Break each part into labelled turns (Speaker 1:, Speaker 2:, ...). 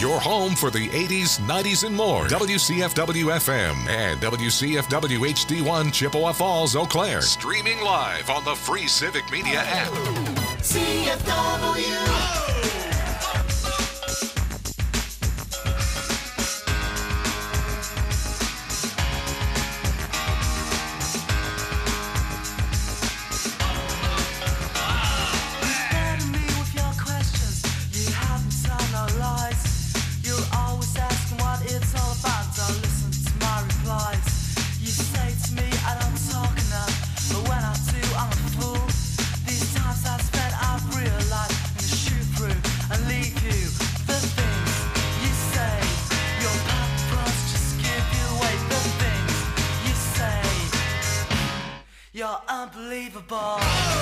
Speaker 1: Your home for the 80s, 90s, and more. WCFW-FM and WCFW HD1 Chippewa Falls, Eau Claire. Streaming live on the free Civic Media app.
Speaker 2: CFW.
Speaker 3: You're unbelievable.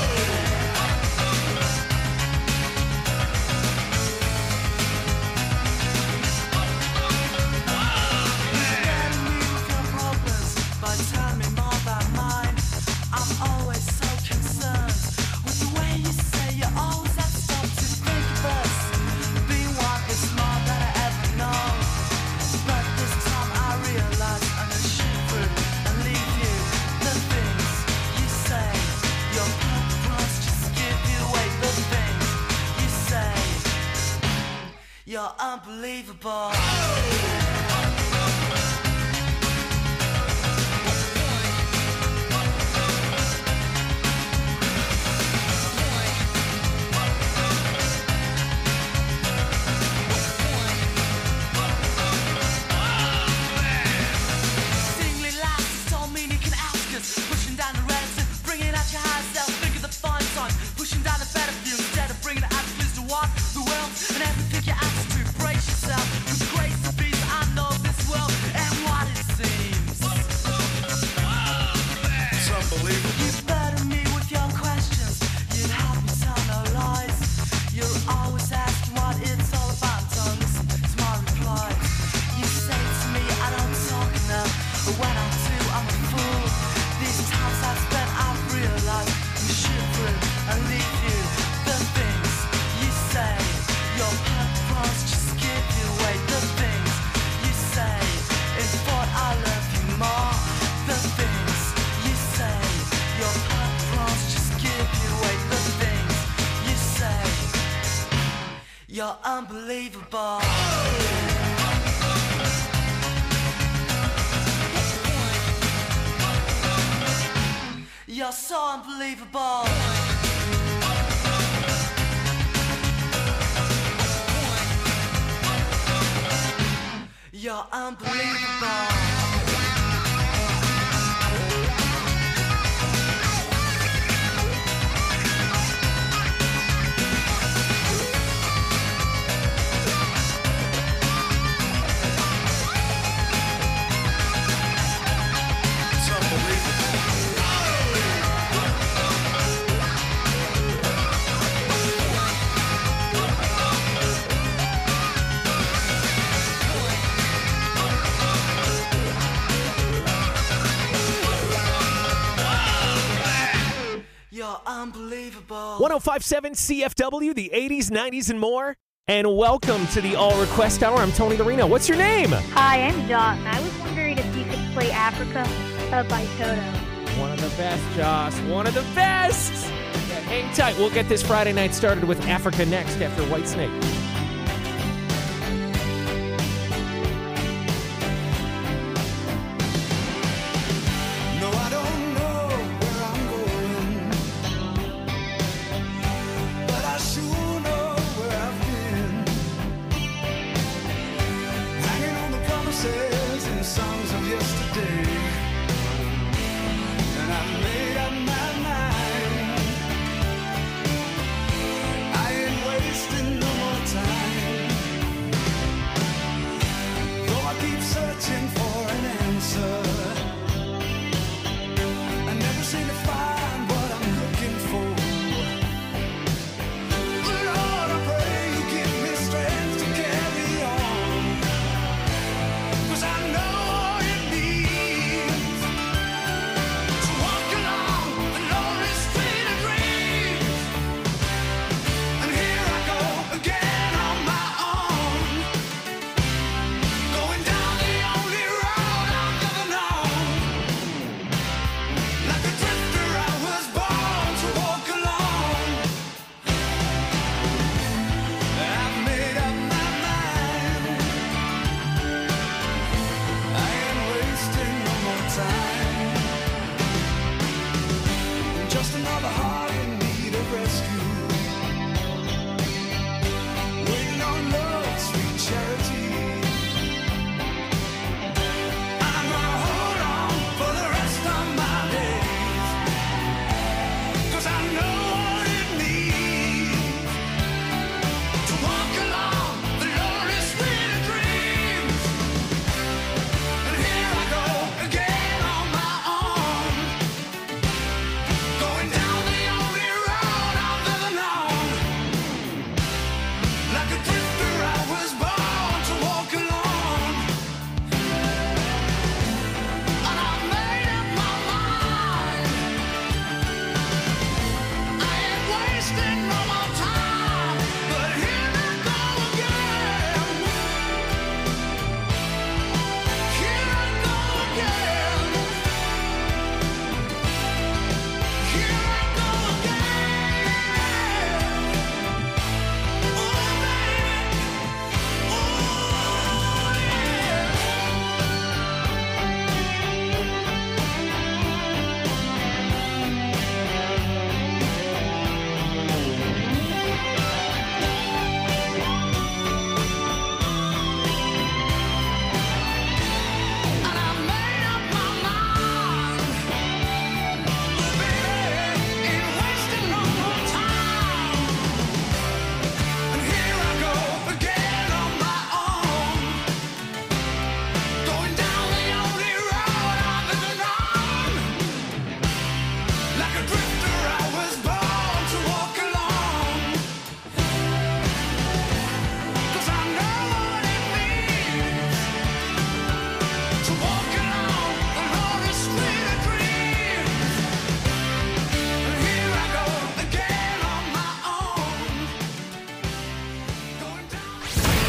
Speaker 3: You're unbelievable. Singly lights don't mean you can ask us. Pushing down the reds and bringing out your high self. Think of the fine signs. Pushing down the better view instead of bringing the attitudes to what the world and everything you ask to brace yourself. With the grace of peace, I know this world and what it seems.
Speaker 2: It's unbelievable.
Speaker 3: You burden me with your questions. You'd help me tell no lies. You're always asking what it's all about. Don't listen to my replies. You say to me I don't talk enough, but when I do, I'm a fool. These times I've spent, I've realized you shoot through and leave you. The things you say, your purpose just give you away. The things you say, in thought I love you more. The things you say, your purpose just give you away. The things you say, you're unbelievable. You're so unbelievable. You're unbelievable.
Speaker 2: It's unbelievable.
Speaker 3: You're unbelievable.
Speaker 4: 1057 CFW, the 80s, 90s, and more. And welcome to the All Request Hour. I'm Tony Dorino. What's your name?
Speaker 5: Hi, I'm Joss. I was wondering if you could play Africa by Toto.
Speaker 4: One of the best, Joss. One of the best. Yeah, hang tight. We'll get this Friday night started with Africa next after Whitesnake.
Speaker 2: No, I don't know where I'm going, but I sure know where I've been. Hanging on the promises and songs of yesterday, and I made up my mind. I ain't wasting no more time.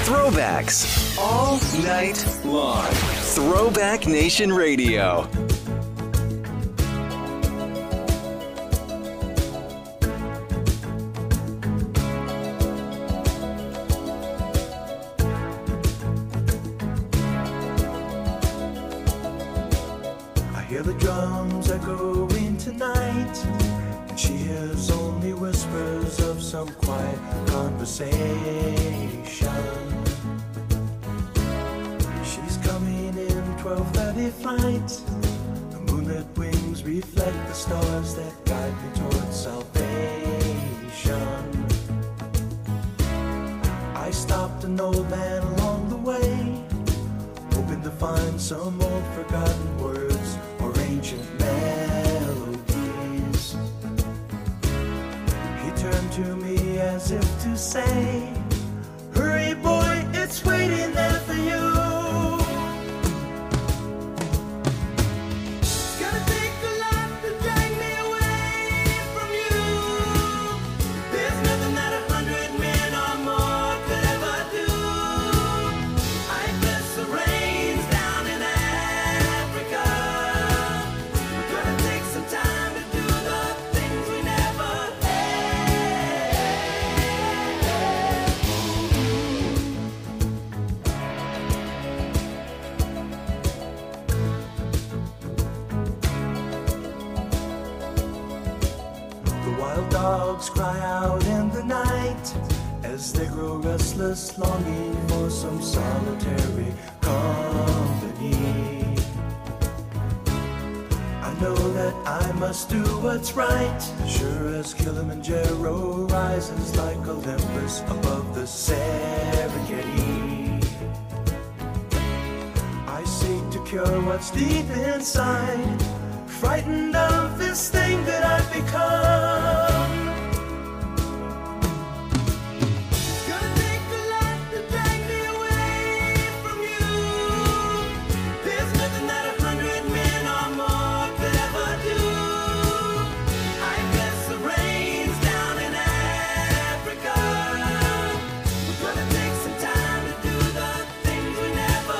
Speaker 6: Throwbacks all night long. Throwback Nation Radio.
Speaker 2: I hear the drums echoing tonight, and she hears only whispers of some quiet conversation. She's coming in 12:30 flight. The moonlit wings reflect the stars that guide me towards salvation. I stopped an old man along the way, hoping to find some old forgotten words or ancient melodies. He turned to me as if to say, "Hurry, boy, it's waiting there for you." It's gonna take a lot to drag me away from you. There's nothing that 100 men or more could ever do. I bless the rains down in Africa. We're gonna take some time to do the things we never The wild dogs cry out in the night as they grow restless, longing for some solitary company. I know that I must do what's right, sure as Kilimanjaro rises like Olympus above the Serengeti. I seek to cure what's deep inside, frightened of this thing that I've become. It's gonna take a lot to drag me away from you. There's nothing that 100 men or more could ever do. I bless the rains down in Africa. We're gonna take some time to do the things we never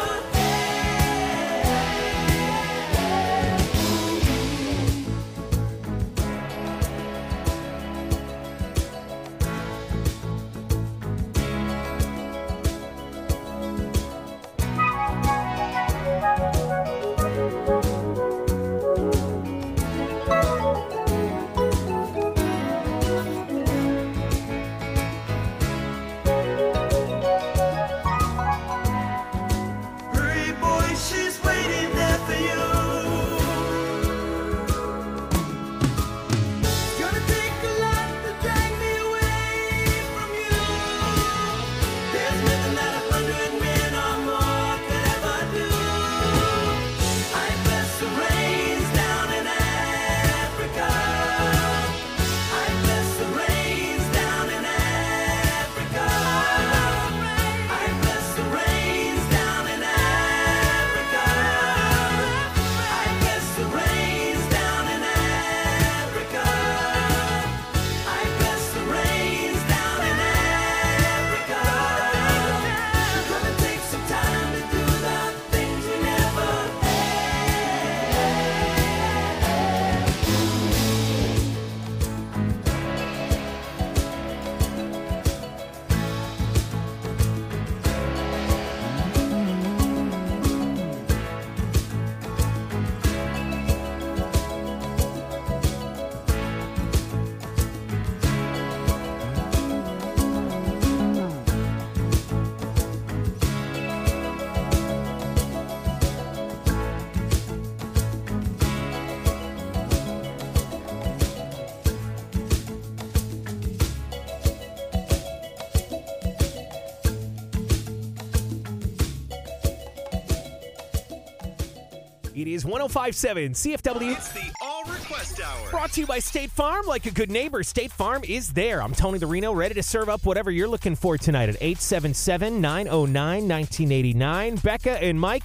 Speaker 2: Hurry, boy, she's waiting there for you. It's gonna take a lot to drag me away from you. There's nothing that 100 men or more could ever do. I bless the rains down in Africa. I bless the rains down in Africa. I bless the rains down in Africa. I bless the rains down in Africa. I bless the rains down in Africa. We're gonna take some time to do the things we never
Speaker 4: It is 105.7 CFW.
Speaker 7: It's the All Request Hour.
Speaker 4: Brought to you by State Farm. Like a good neighbor, State Farm is there. I'm Tony the Reno, ready to serve up whatever you're looking for tonight at 877-909-1989. Becca and Mike,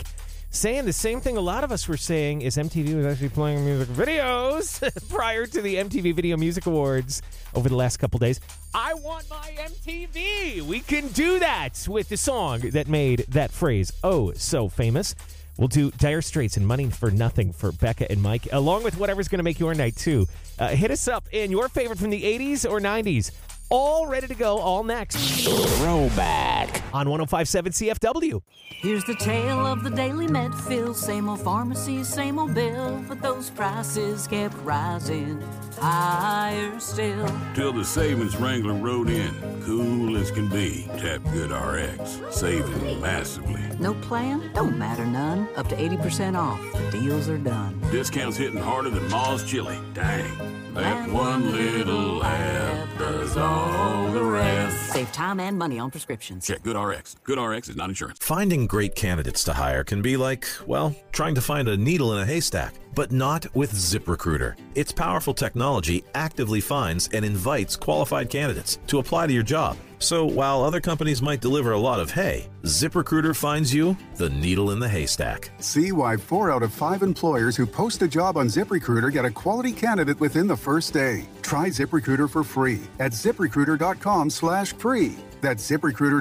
Speaker 4: saying the same thing a lot of us were saying is MTV was actually playing music videos prior to the MTV Video Music Awards over the last couple days. I want my MTV. We can do that with the song that made that phrase oh so famous. We'll do Dire Straits and Money for Nothing for Becca and Mike, along with whatever's going to make your night, too. Hit us up in your favorite from the 80s or 90s. All ready to go, all next. Throwback on 105.7 CFW.
Speaker 8: Here's the tale of the daily Medfield. Same old pharmacy, same old bill, but those prices kept rising higher still.
Speaker 9: Till the savings wrangler rode in, cool as can be. Tap Good RX, saving massively.
Speaker 8: No plan? Don't matter none. Up to 80% off. The deals are done.
Speaker 9: Discounts hitting harder than Ma's chili. Dang. That one little app does all the rest.
Speaker 8: Save time and money on prescriptions.
Speaker 9: Check GoodRx. GoodRx is not insurance.
Speaker 10: Finding great candidates to hire can be like, well, trying to find a needle in a haystack. But not with ZipRecruiter. Its powerful technology actively finds and invites qualified candidates to apply to your job. So while other companies might deliver a lot of hay, ZipRecruiter finds you the needle in the haystack.
Speaker 11: See why 4 out of 5 employers who post a job on ZipRecruiter get a quality candidate within the first day. Try ZipRecruiter for free at ZipRecruiter.com/free. That's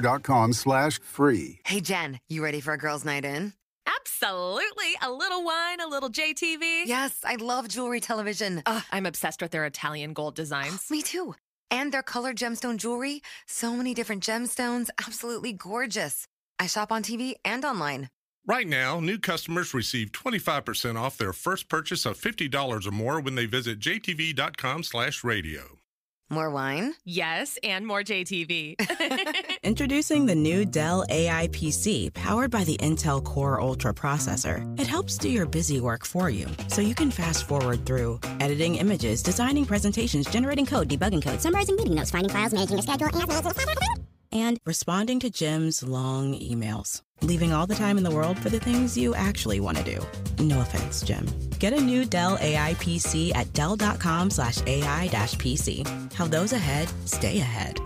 Speaker 11: ZipRecruiter.com/free.
Speaker 12: Hey, Jen, you ready for a girls' night in?
Speaker 13: Absolutely. A little wine, a little JTV.
Speaker 12: Yes, I love jewelry television.
Speaker 13: I'm obsessed with their Italian gold designs.
Speaker 12: Me too. And their colored gemstone jewelry. So many different gemstones. Absolutely gorgeous. I shop on TV and online.
Speaker 14: Right now, new customers receive 25% off their first purchase of $50 or more when they visit jtv.com/radio.
Speaker 12: More wine?
Speaker 13: Yes, and more JTV.
Speaker 15: Introducing the new Dell AI PC powered by the Intel Core Ultra processor. It helps do your busy work for you, so you can fast forward through editing images, designing presentations, generating code, debugging code, summarizing meeting notes, finding files, managing a schedule, and responding to Jim's long emails. Leaving all the time in the world for the things you actually want to do. No offense, Jim. Get a new Dell AI PC at Dell.com/AI-PC. How those ahead stay ahead.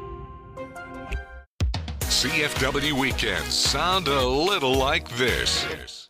Speaker 1: CFW weekends sound a little like this.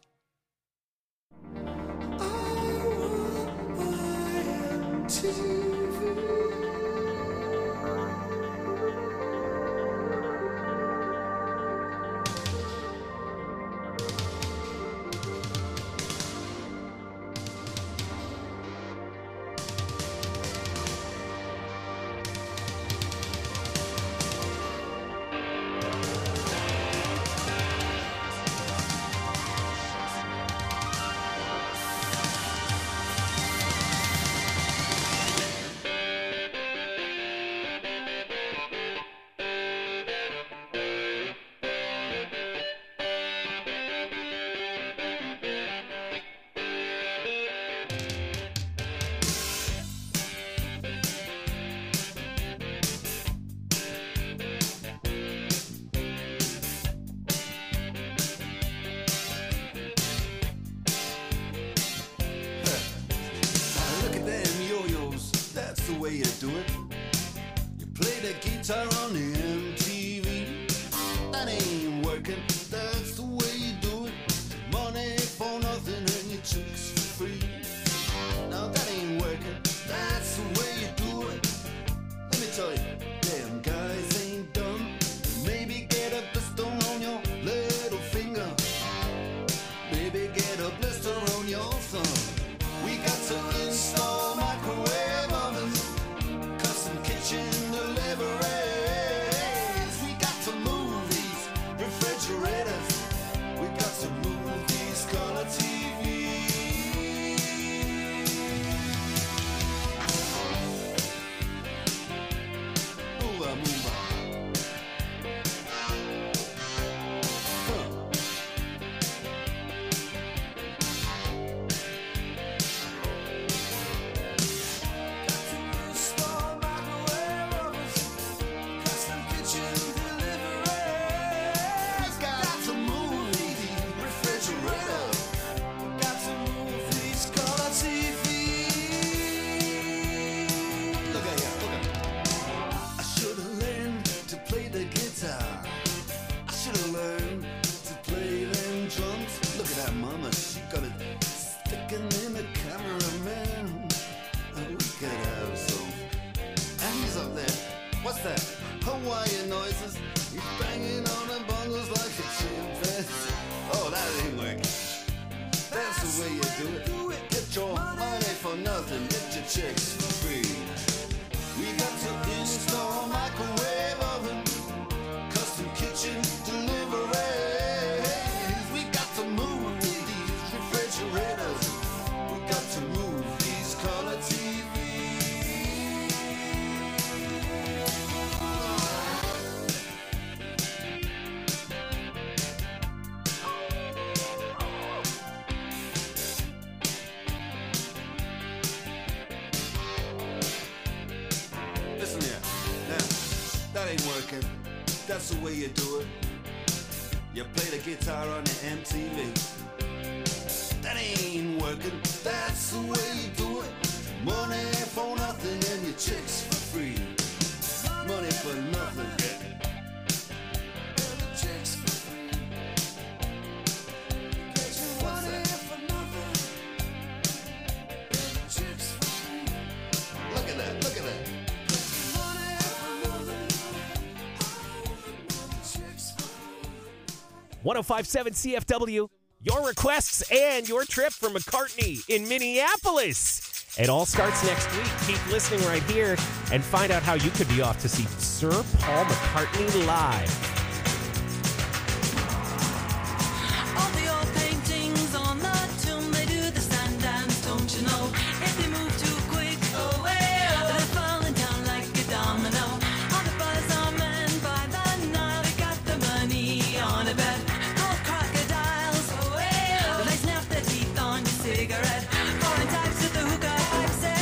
Speaker 2: way you do it. You play the guitar on the MTV. That ain't working, that's the way you do it. Money for nothing and your chicks for free. Now that ain't working, that's the way you do it. Let me tell you, damn guys ain't dumb. Maybe get a blister on your little finger. Maybe get a blister on your thumb. We got to install microwave ovens, custom kitchen deliveries. We got to move these refrigerators.
Speaker 16: ain't working. That's the way you do it. You play the guitar on the MTV. That ain't working. That's the way you do it. Money for nothing and your chicks for free. Money for nothing. Chicks for free. Money for nothing. Chicks for free. Look at that, look at that.
Speaker 4: 105.7 CFW. Your requests and your trip for McCartney in Minneapolis. It all starts next week. Keep listening right here and find out how you could be off to see Sir Paul McCartney live.
Speaker 3: All the old paintings on the tomb, they do the sun dance, don't you know? If they move too quick, they're falling down like a domino. All the buzz are men by the Nile, they got the money on a bet. Gold crocodiles, they snap their teeth on your cigarette. Foreign types with the hookah pipe say,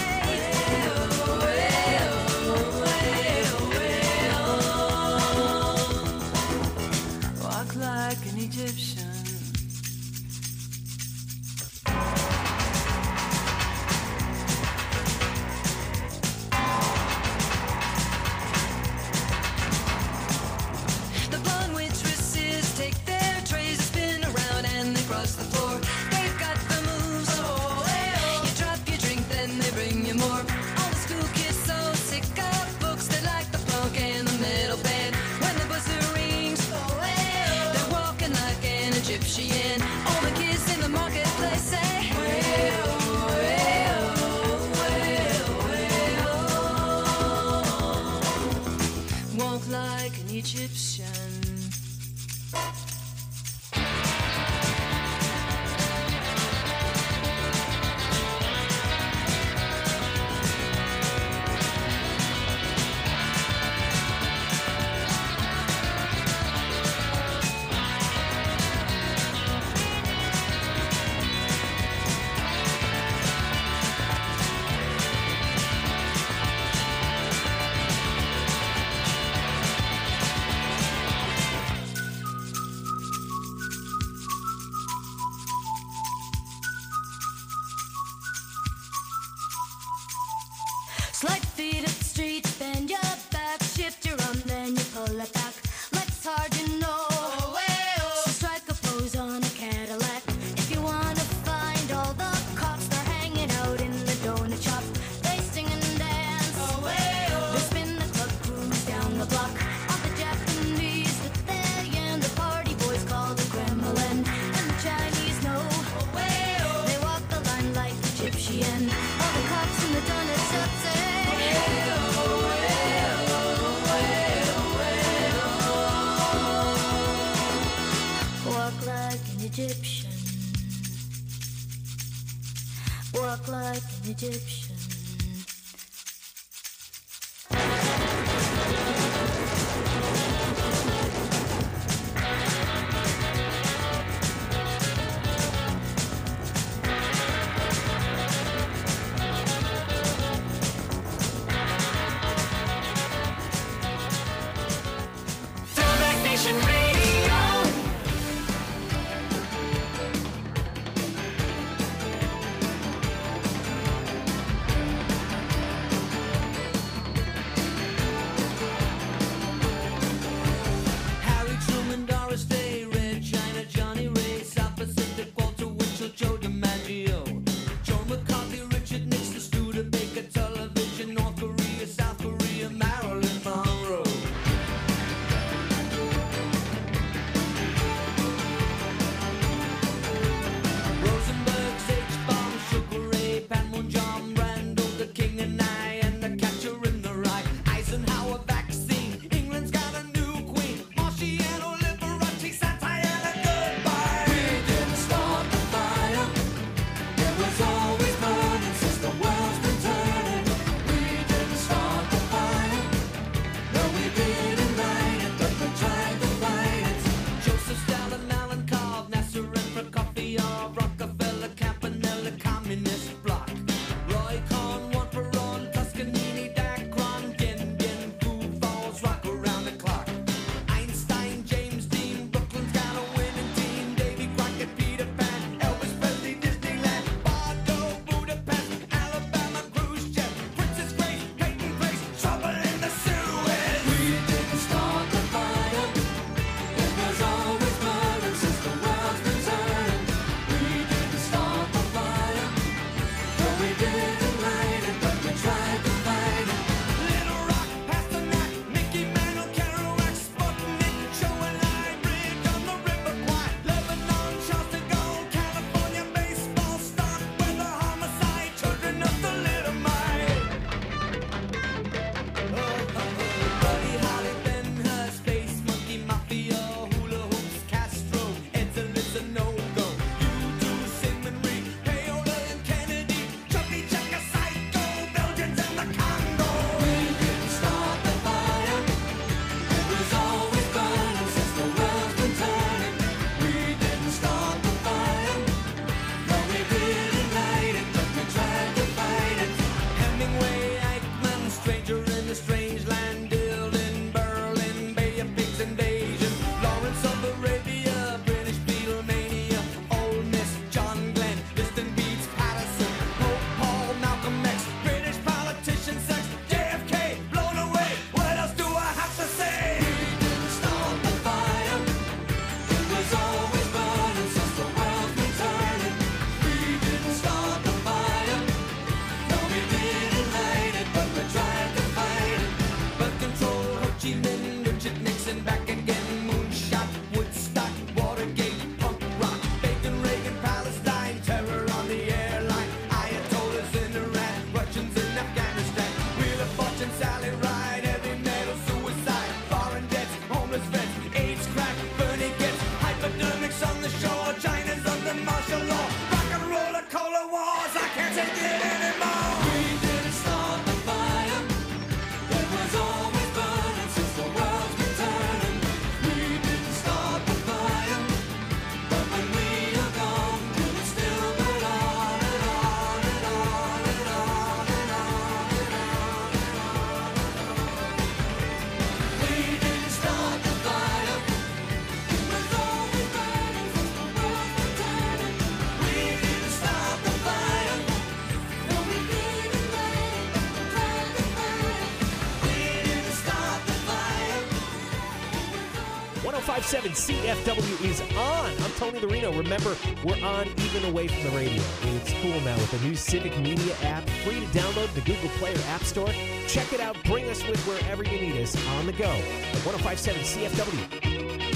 Speaker 3: walk like an Egyptian. The blonde waitresses take their trays and spin around and they cross the floor. They've got the moves. You drop your drink, then they bring you more. All the school kids so sick of books, they like the punk and the metal band. When the buzzer rings, they're walking like an Egyptian. All the kids in the marketplace say, walk like an Egyptian. Slide feet up the street, bend your back, shift your arm, then you pull it back. Legs hard, you know. So strike a pose on a Cadillac. If you wanna find all the cops, they're hanging out in the donut shop. They sing and dance. They spin the club, cruise down the block. All the Japanese that they and the party boys call the Kremlin. And the Chinese know. They walk the line like Egyptian. All the cops in the donut shop say, walk like an Egyptian. Walk like an Egyptian.
Speaker 2: Throwback Nation Radio.
Speaker 4: 1057 CFW is on. I'm Tony Larino. Remember, we're on even away from the radio. It's cool now with the new Civic Media app, free to download in the Google Play or App Store. Check it out. Bring us with wherever you need us on the go. At 1057 CFW.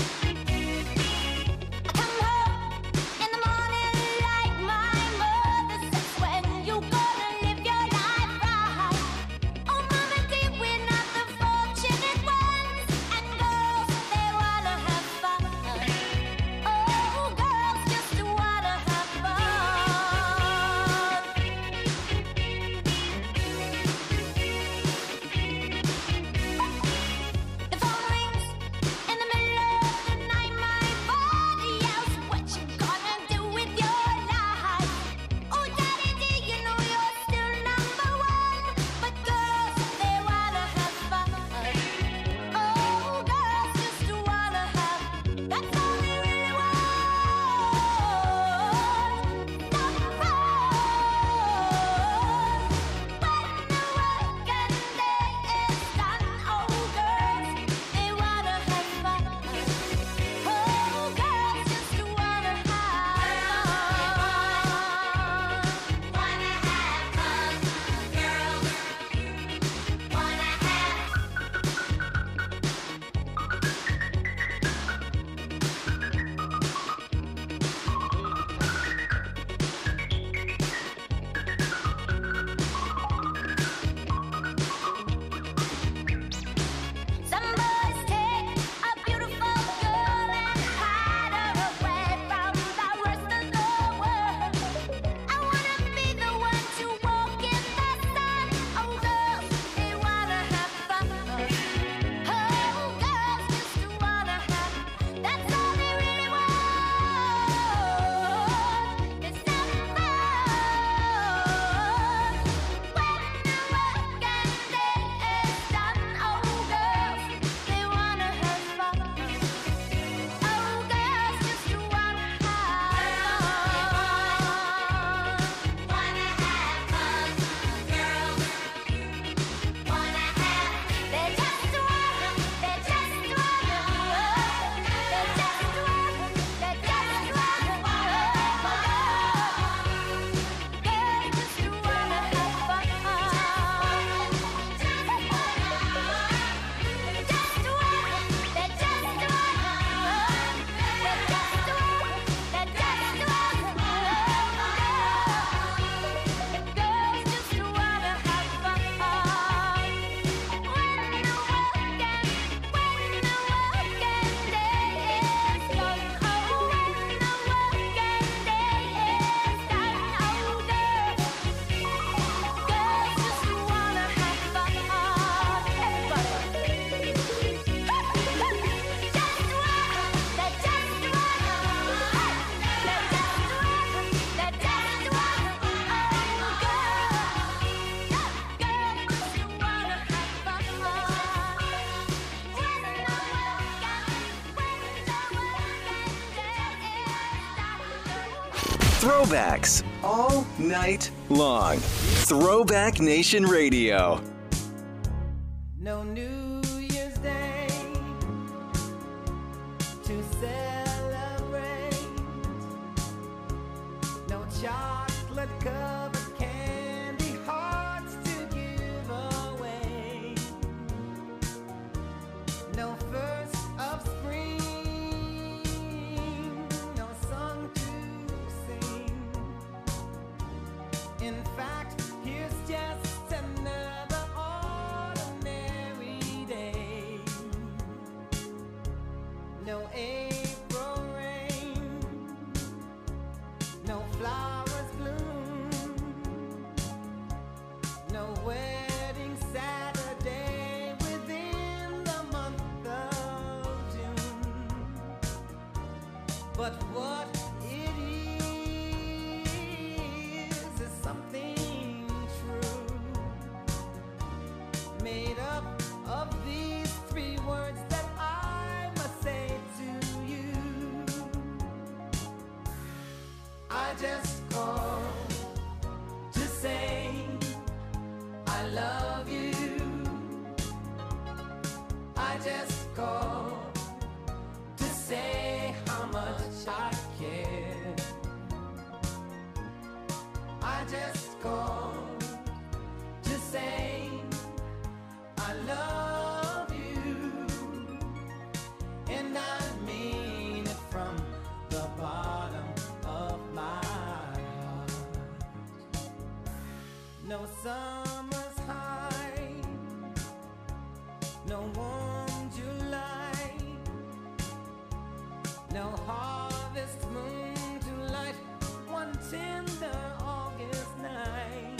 Speaker 6: Throwbacks all night long. Throwback Nation Radio.
Speaker 2: No New Year's Day to celebrate. No chocolate covered candy hearts to give away. No first of spring, no song to sing. In fact, here's just another ordinary day. No April rain, no flowers bloom, no wedding Saturday within the month of June. But what it is something true, made up of these three words that I must say to you. I just called to say I love you. I just called to
Speaker 3: No harvest moon to light one tender August night.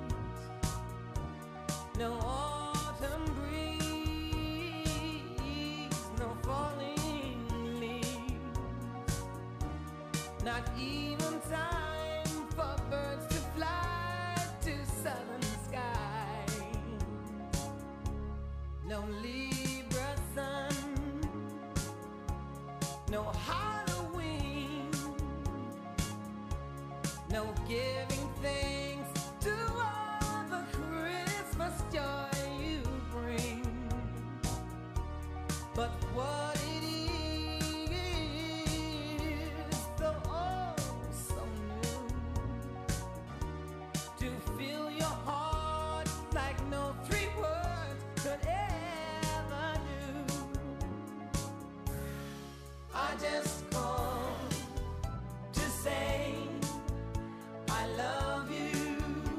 Speaker 3: No autumn breeze, no falling leaves. Not even time for birds to fly to southern skies. No Libra sun, no Halloween, no giving thanks to all the Christmas joy you bring. But what it is, so oh so new, to fill your heart like no three words could ever do. I just called to say I love you.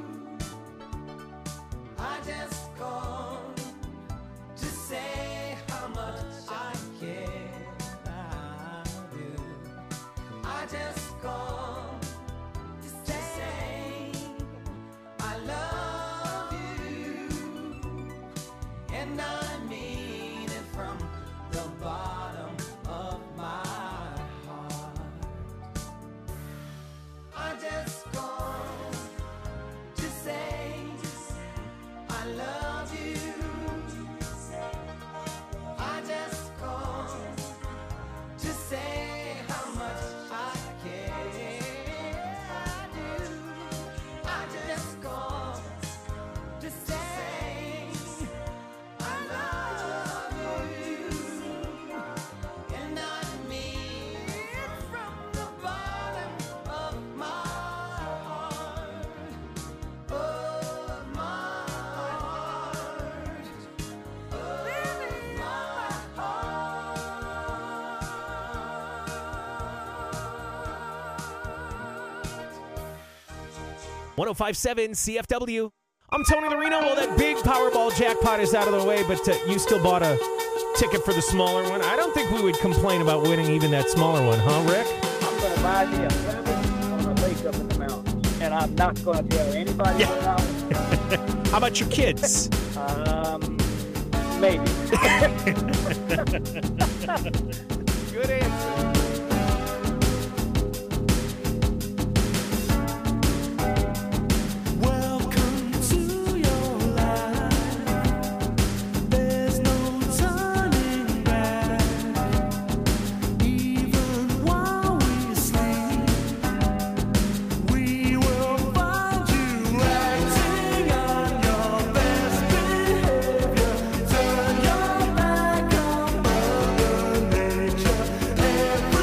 Speaker 3: I just called to say how much I care about you. I just called to say I love you, and I mean it from the bottom of my heart. I just called to say I love you. I just called to say how much I care. I do. I just called to say I love you, and I mean it from the bottom of my heart, of my heart, of my
Speaker 4: heart. 105.7 CFW. I'm Tony Larino. Well, that big Powerball jackpot is out of the way, but you still bought a ticket for the smaller one. I don't think we would complain about winning even that smaller one, huh, Rick?
Speaker 17: I'm going to buy me a cabin on a lake up in the mountains, and I'm not going to tell anybody about it.
Speaker 4: How about your kids?
Speaker 17: Maybe.
Speaker 4: Good answer.
Speaker 2: Welcome to your life. There's no turning back. Even while we sleep, we will find you acting on your best behavior. Turn your back on Mother Nature.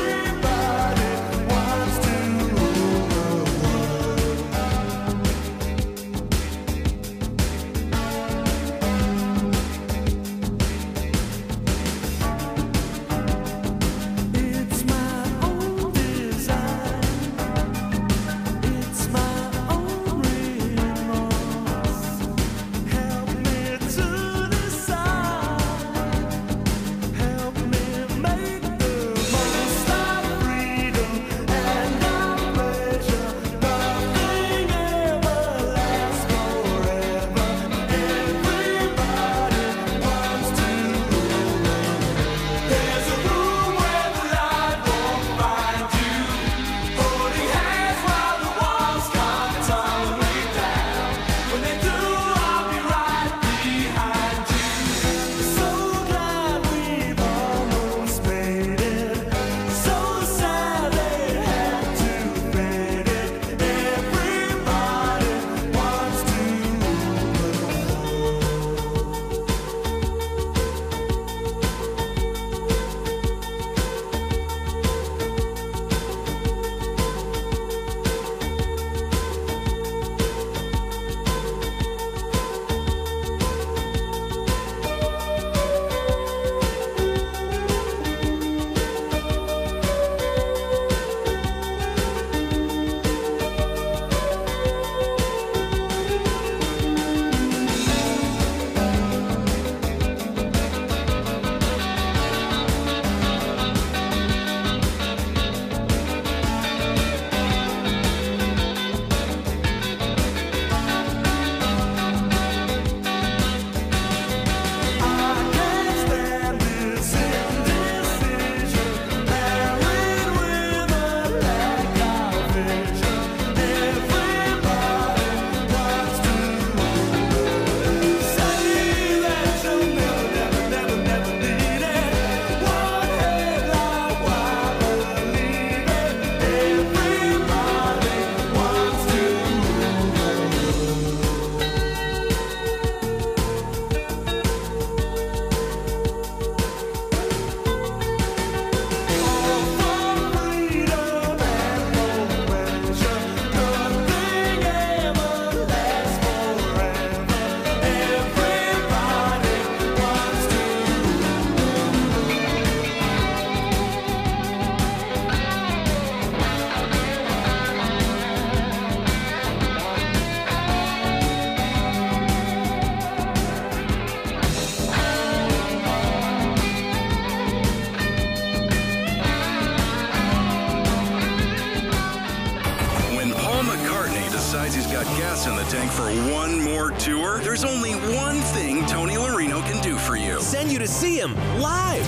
Speaker 6: gas in the tank for one more tour? There's only one thing Tony Larino can do for you.
Speaker 18: Send you to see him live.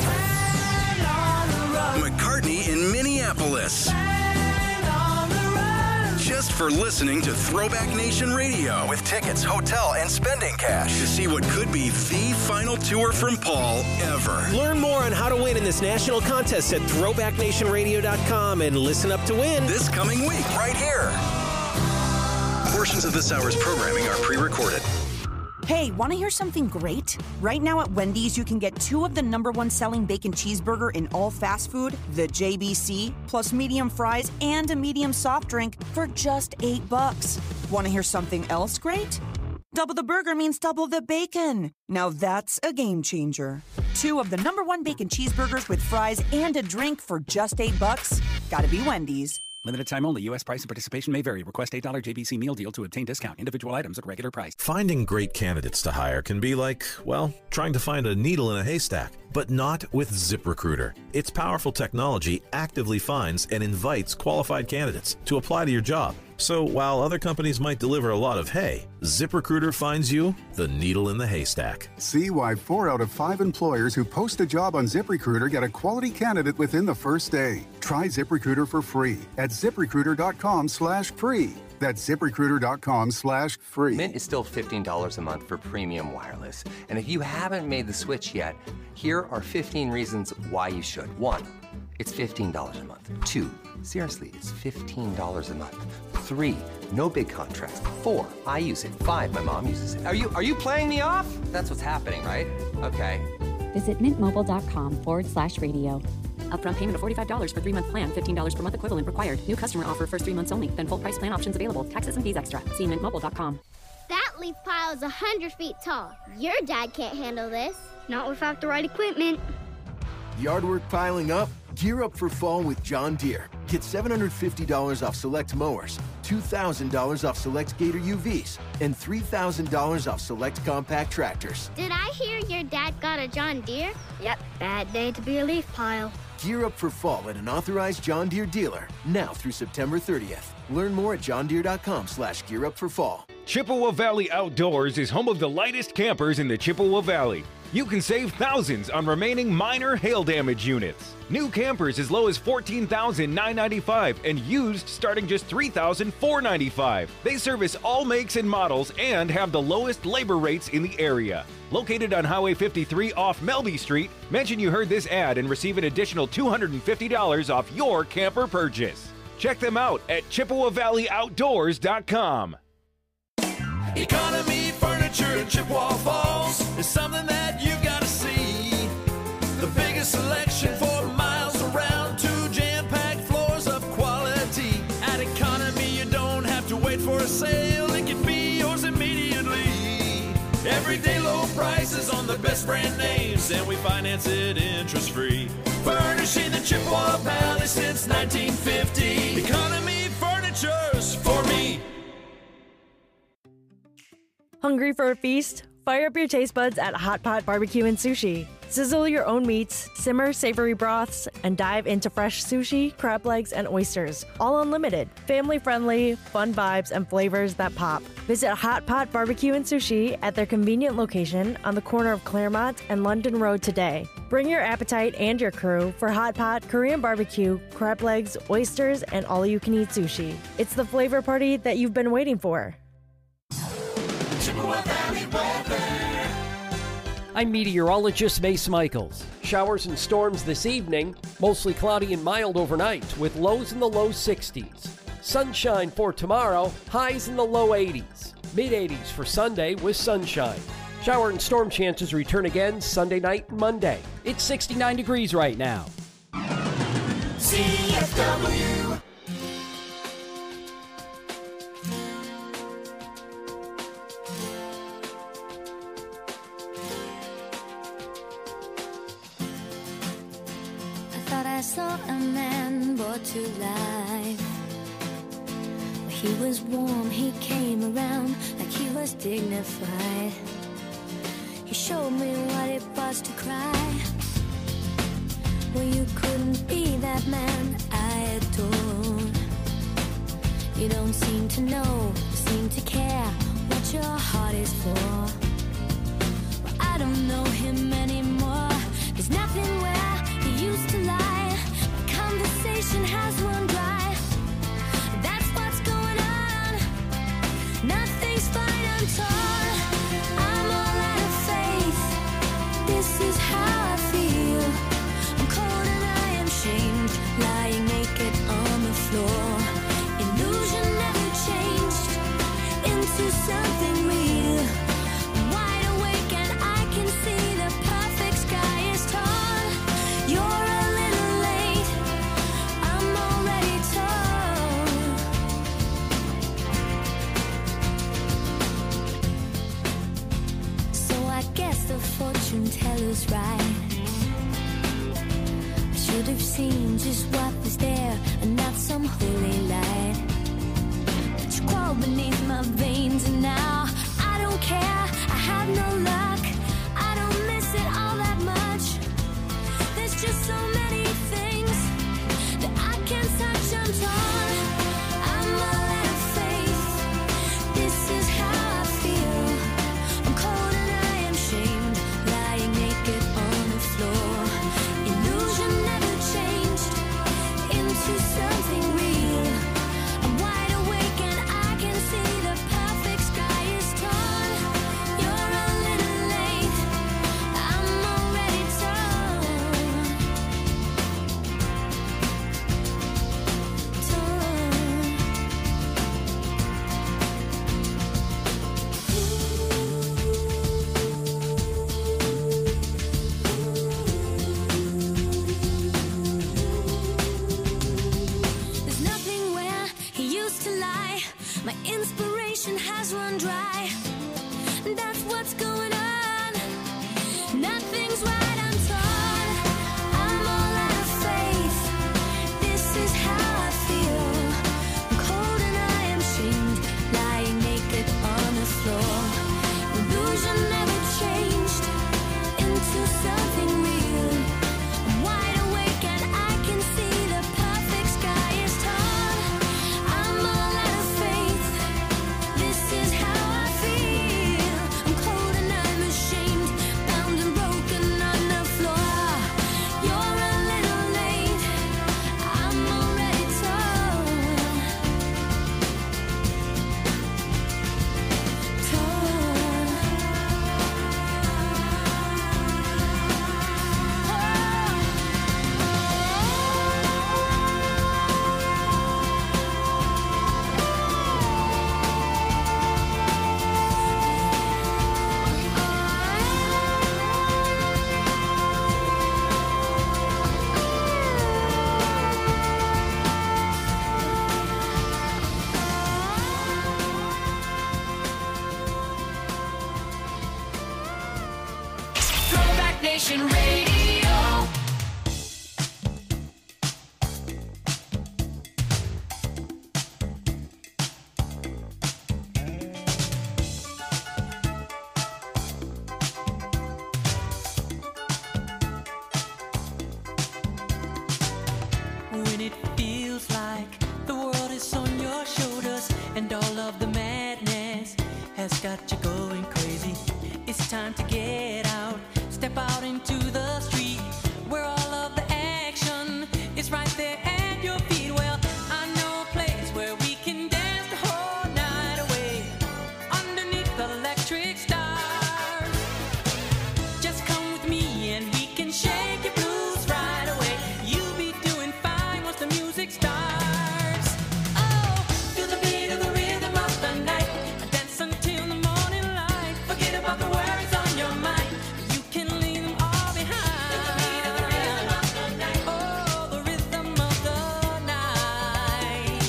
Speaker 6: McCartney in Minneapolis. Just for listening to Throwback Nation Radio with tickets, hotel, and spending cash to see what could be the final tour from Paul ever.
Speaker 18: Learn more on how to win in this national contest at throwbacknationradio.com and listen up to win
Speaker 6: this coming week right here. Portions of this hour's programming are pre-recorded.
Speaker 19: Hey, want to hear something great? Right now at Wendy's, you can get 2 of the #1 selling bacon cheeseburger in all fast food, the JBC, plus medium fries and a medium soft drink for just $8. Want to hear something else great? Double the burger means double the bacon. Now that's a game changer. 2 of the #1 bacon cheeseburgers with fries and a drink for just $8. Gotta be Wendy's.
Speaker 20: Limited time only. U.S. price and participation may vary. Request $8 JBC meal deal to obtain discount. Individual items at regular price.
Speaker 10: Finding great candidates to hire can be like, well, trying to find a needle in a haystack. But not with ZipRecruiter. Its powerful technology actively finds and invites qualified candidates to apply to your job. So while other companies might deliver a lot of hay, ZipRecruiter finds you the needle in the haystack.
Speaker 11: See why 4 out of 5 employers who post a job on ZipRecruiter get a quality candidate within the first day. Try ZipRecruiter for free at ZipRecruiter.com/free. That's ZipRecruiter.com/free.
Speaker 21: Mint is still $15 a month for premium wireless. And if you haven't made the switch yet, here are 15 reasons why you should. 1, it's $15 a month. 2, seriously, it's $15 a month. 3, no big contracts. 4, I use it. 5, my mom uses it. Are you playing me off? That's what's happening, right? Okay.
Speaker 22: Visit mintmobile.com/radio. Upfront payment of $45 for 3-month plan, $15 per month equivalent required. New customer offer first 3 months only. Then full price plan options available. Taxes and fees extra. See mintmobile.com.
Speaker 23: That leaf pile is 100 feet tall. Your dad can't handle this. Not without the right equipment.
Speaker 24: Yard work piling up? Gear up for fall with John Deere. Get $750 off select mowers, $2,000 off select Gator UVs, and $3,000 off select compact tractors.
Speaker 23: Did I hear your dad got a John Deere? Yep, bad day to be a leaf pile.
Speaker 24: Gear up for fall at an authorized John Deere dealer, now through September 30th. Learn more at johndeere.com/gearupforfall.
Speaker 25: Chippewa Valley Outdoors is home of the lightest campers in the Chippewa Valley. You can save thousands on remaining minor hail damage units. New campers as low as $14,995 and used starting just $3,495. They service all makes and models and have the lowest labor rates in the area. Located on Highway 53 off Melby Street, mention you heard this ad and receive an additional $250 off your camper purchase. Check them out at ChippewaValleyOutdoors.com.
Speaker 2: Economy Furniture in Chippewa Falls is something that you've got to see. The biggest selection for miles around, 2 jam-packed floors of quality. At Economy, you don't have to wait for a sale. It can be yours immediately. Everyday low prices on the best brand names, and we finance it interest-free. Furnishing the Chippewa Valley since 1950. Economy Furniture's for me.
Speaker 26: Hungry for a feast? Fire up your taste buds at Hot Pot Barbecue and Sushi. Sizzle your own meats, simmer savory broths, and dive into fresh sushi, crab legs, and oysters. All unlimited. Family-friendly, fun vibes, and flavors that pop. Visit Hot Pot Barbecue and Sushi at their convenient location on the corner of Claremont and London Road today. Bring your appetite and your crew for Hot Pot, Korean barbecue, crab legs, oysters, and all-you-can-eat sushi. It's the flavor party that you've been waiting for.
Speaker 2: Chippewa Valley weather.
Speaker 27: I'm meteorologist Mace Michaels. Showers and storms this evening, mostly cloudy and mild overnight with lows in the low 60s. Sunshine for tomorrow, highs in the low 80s. Mid-80s for Sunday with sunshine. Shower and storm chances return again Sunday night and Monday. It's 69 degrees right now.
Speaker 2: CFW.
Speaker 28: I saw a man brought to life. He was warm, he came around like he was dignified. He showed me what it was to cry. Well, you couldn't be that man I adore. You don't seem to know, seem to care what your heart is for. Well, I don't know him anymore. There's nothing where he used to lie. My conversation has run dry. That's what's going on. Nothing's fine, I'm torn. I'm all out of faith. This is how I feel. I'm cold and I am shamed, lying naked on the floor. Illusion never changed into something real. I'm wide awake and I can see the perfect sky is torn. You're a little late. I'm already torn. So I guess the fortune teller's right. I should have seen just what was there and not some holy light. But you crawl beneath my veins and now I don't care. I have no luck. I don't miss it all that much. There's just so many things that I can't touch. I'm torn. I'm all out of faith. This is how I feel. I'm cold and I am shamed, lying naked on the floor. Illusion never changed into something real. I'm wide awake and I can see the perfect sky is torn. You're a little late. I'm already torn. There's nothing where he used to lie. My inspiration has run dry. That's what's going on. Nothing's right, I'm torn. I'm all out of faith. This is how I feel. I'm cold and I am shamed, lying naked on the floor. Illusion never changed into something real. I'm wide awake and I can see the perfect sky is torn. I'm all out of faith. This is how I feel. I'm cold and I'm ashamed, bound and broken on the floor. You're a little late. I'm already torn.
Speaker 2: Throwback Nation Radio.
Speaker 3: When it feels like the world is on your shoulders and all of the madness has got you going crazy, it's time to get out, step out into the street where all of the action is right there at your feet. Well, I know a place where we can dance the whole night away underneath the electric stars. Just come with me and we can shake your blues right away. You'll be doing fine once the music starts. Oh, feel the beat of the rhythm of the night. Dance until the morning light. Forget about the worries on your mind. You can leave them all behind. Feel the beat of the rhythm of the night. Oh, the rhythm of the night.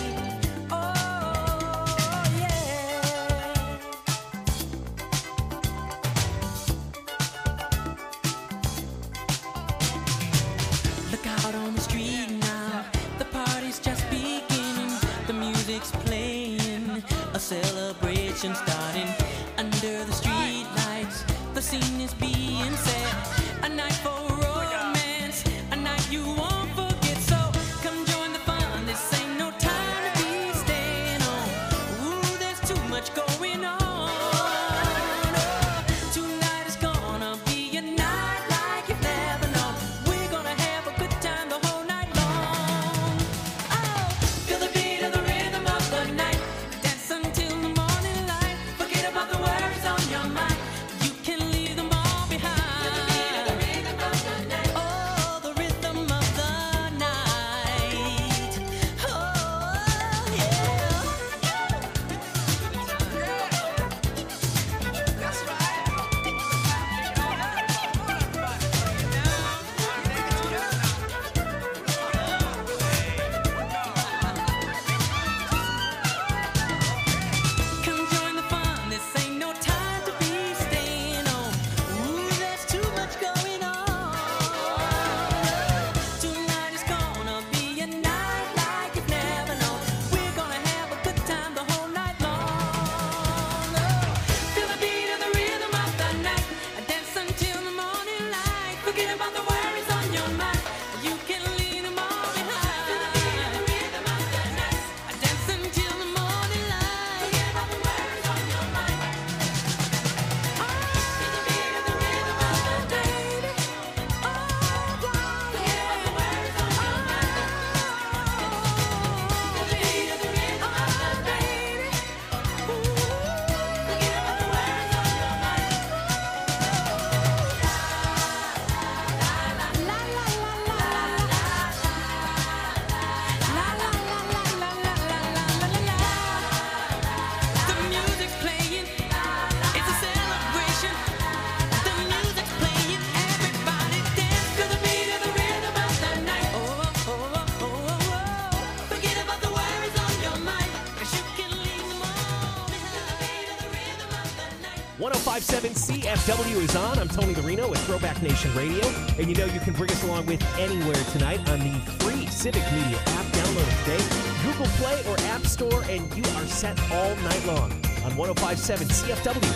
Speaker 3: Oh, yeah. Look out on the street now, the party's just beginning. The music's playing, a celebration starting. Under the street lights, the scene is being set. A night for romance, a night you won't forget. So come join the fun, this ain't no time to be staying on. Ooh, there's too much going
Speaker 4: 105.7 CFW is on. I'm Tony Larino with Throwback Nation Radio. And you know you can bring us along with anywhere tonight on the free Civic Media app. Download it today. Google Play or App Store, and you are set all night long on 105.7 CFW.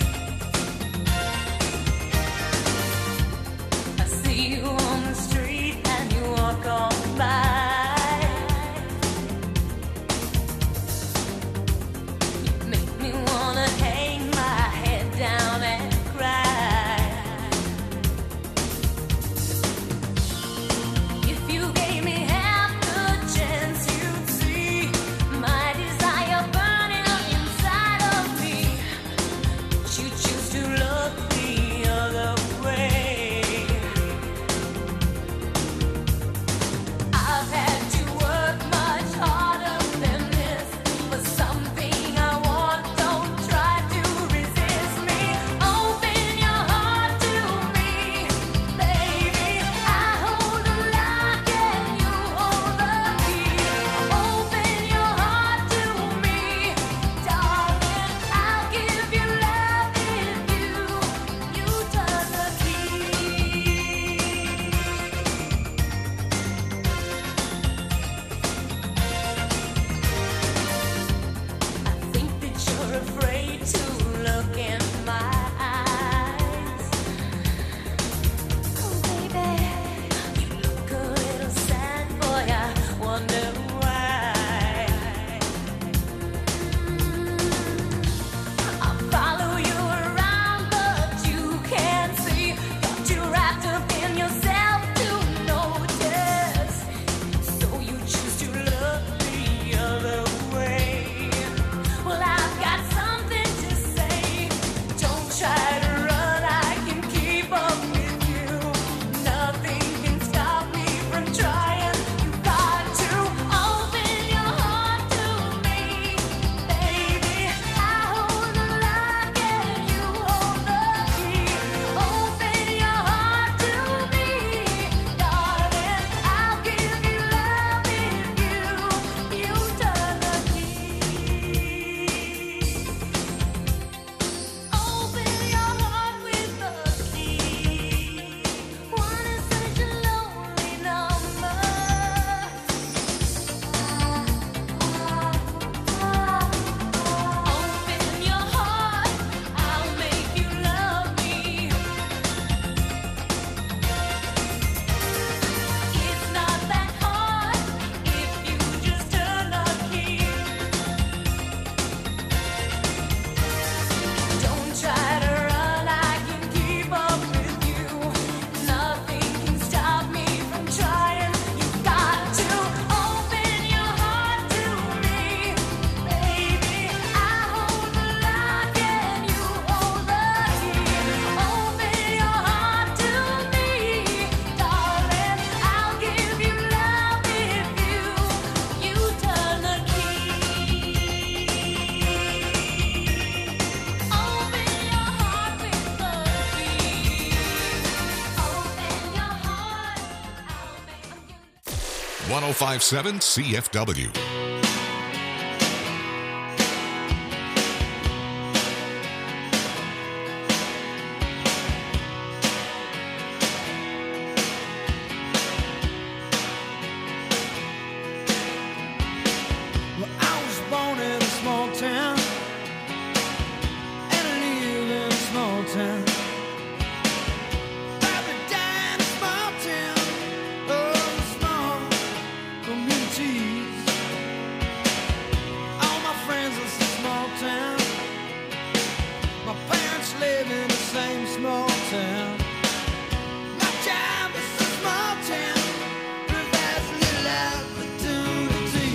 Speaker 2: I see you on the street and you walk on by. You make me wanna hang my head down and cry. If you gave me half the chance, you'd see my desire burning up inside of me. But you choose to look the other way. I've had to work much harder than this for something I want. Don't try to resist me. Open your heart to me, baby. I hold the lock and you hold the key. Open your heart to me, darling. I'll give you love if you turn the key. I think that you're afraid to look in my eyes. Oh, baby, you look a little sad, boy. I wonder why. I'll follow you around, but you can't see. Got you wrapped up in yourself to notice. So you choose to look the other way. Well, I've got something to say. Don't try to run, I can keep up with you. Nothing can stop me from trying. You got to open your heart to me, baby. I hold the lock and you hold the key. Open your heart to me, darling. I'll give you love if you turn the key. Open your heart with the key. One is such a lonely number. Open your heart, I'll make you love me. It's not that hard if you just turn the key. Don't try to run, I can keep up with you. Nothing can stop me from trying. You got to open your heart to me, baby. I hold the lock and you hold the key. Open your heart to me, darling. I'll give you love if you turn the key. Open your heart with the key. Open your heart, I'll make you.
Speaker 1: 1057 CFW.
Speaker 2: Well, I was born in a small town, and I live in a small town. Probably die in a small town, oh, small communities. All my friends are from small town. My parents live in the same small town. My job is a small town, provides little opportunity.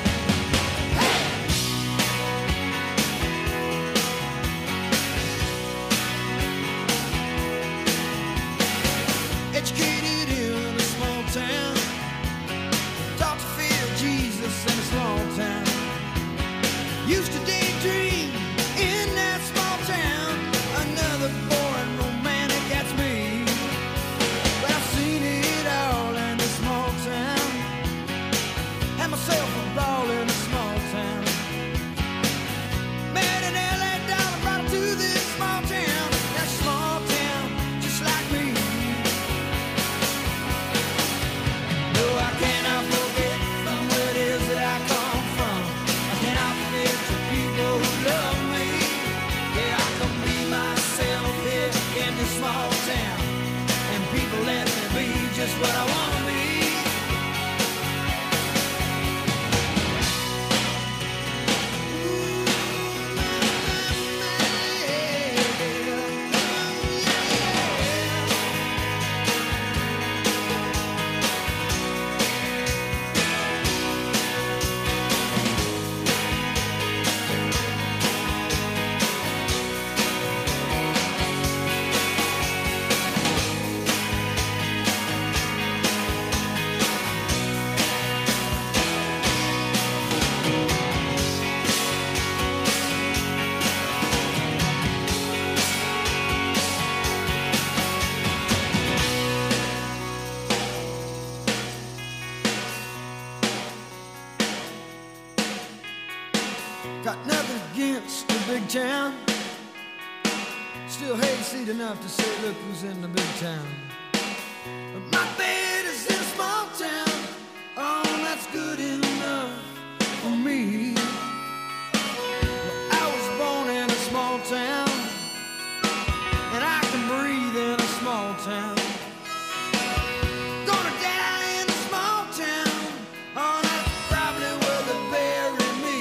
Speaker 2: Educated in a small town, taught to fear Jesus in a small town. Used to daydream in that small town. Another boring romantic gets me. But I've seen it all in a small town. Had myself a ball in a small town. Met an LA dollar, brought her to this small Got nothing against the big town. Still hayseed enough to say, look who's in the big town. But my bed is in a small town. Oh, that's good enough for me. Well, I was born in a small town, and I can breathe in a small town. Gonna die in a small town. Oh, that's probably where they bury me.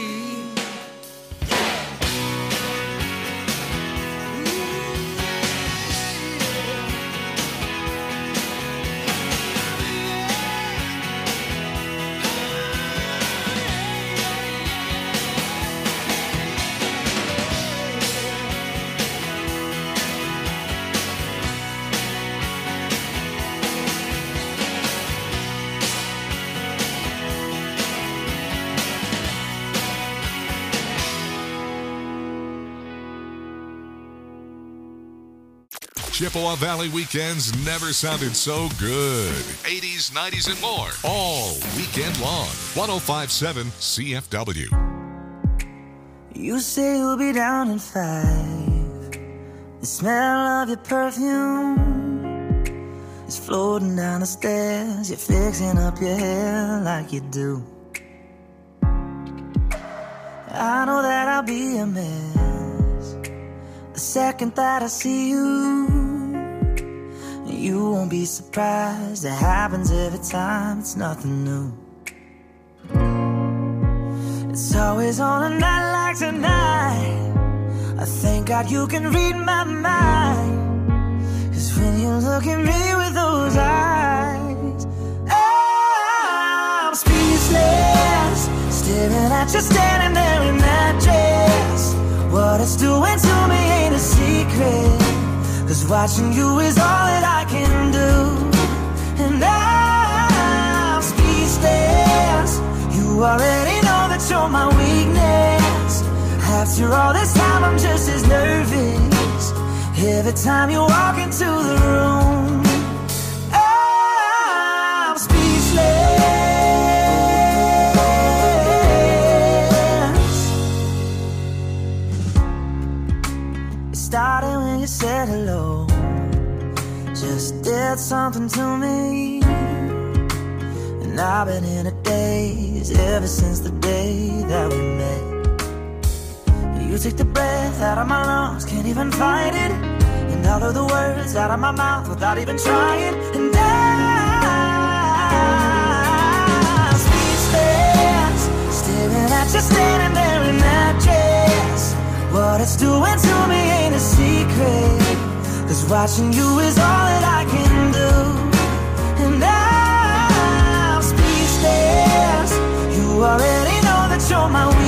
Speaker 1: Chippewa Valley weekends never sounded so good. 80s, 90s, and more. All weekend long. 105.7 CFW.
Speaker 3: You say you'll be down in 5. The smell of your perfume is floating down the stairs. You're fixing up your hair like you do. I know that I'll be a mess the second that I see you. You won't be surprised, it happens every time, it's nothing new. It's always on a night like tonight. I thank God you can read my mind. 'Cause when you look at me with those eyes, I'm speechless, staring at you standing there in that dress. What it's doing to me ain't a secret, 'cause watching you is all that I can do. And I'm speechless. You already know that you're my weakness. After all this time I'm just as nervous every time you walk into the room. I'm speechless. It started when you said hello. Just did something to me. And I've been in a daze ever since the day that we met. You took the breath out of my lungs, can't even fight it. And all of the words out of my mouth without even trying. And I'm speechless, staring at you standing there in that dress. What it's doing to me ain't a secret, 'cause watching you is all that I can do. And I'm speechless. You already know that you're my weakness.